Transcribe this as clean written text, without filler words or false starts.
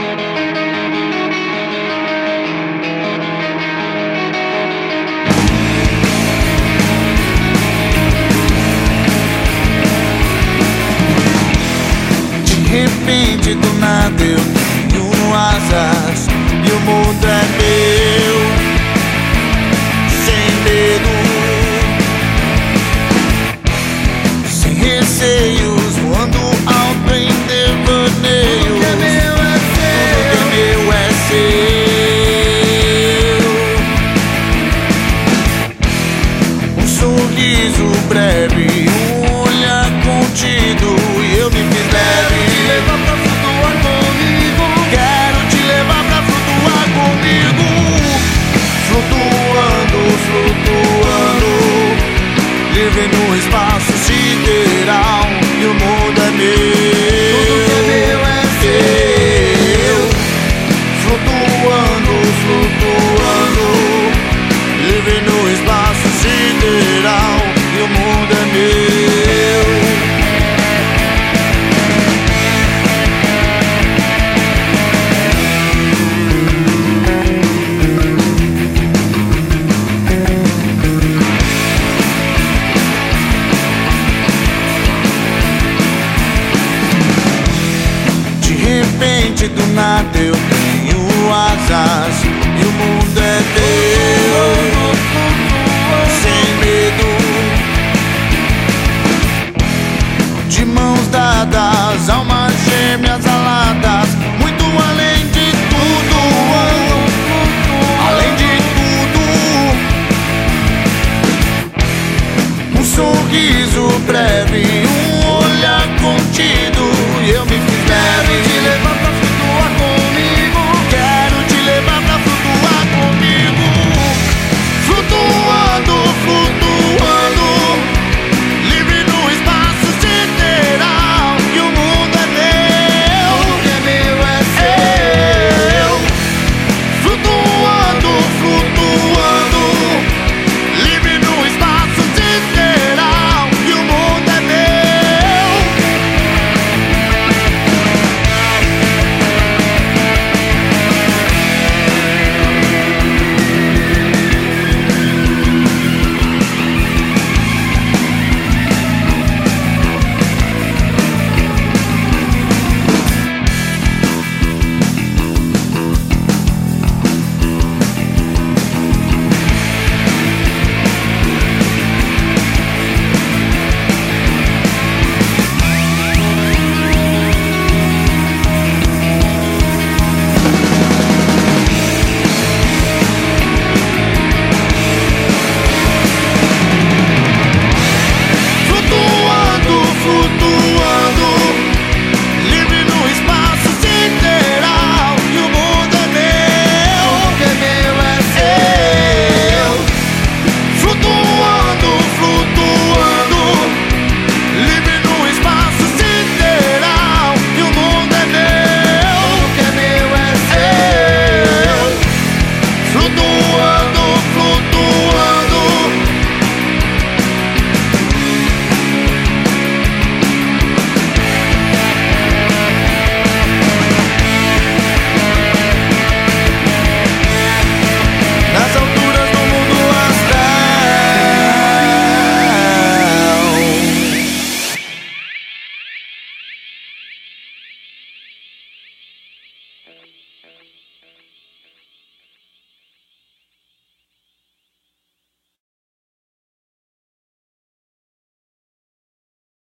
De repente do nada eu tenho asas e o mundo é meu, sem medo, sem receios, voando alto em devaneios. Tudo que é meu é seu. Um sorriso breve, um olhar contido e eu me fiz leve. Levar pra flutuar comigo. Quero te levar pra flutuar comigo. Flutuando, flutuando, livre no espaço sideral. E o mundo é meu. Tudo que é meu é seu. Flutuando, flutuando, livre no espaço sideral. E o mundo é meu. De repente do nada eu tenho asas e o mundo é meu, sem medo, de mãos dadas, almas gêmeas aladas, muito além de tudo, além de tudo. Um sorriso breve,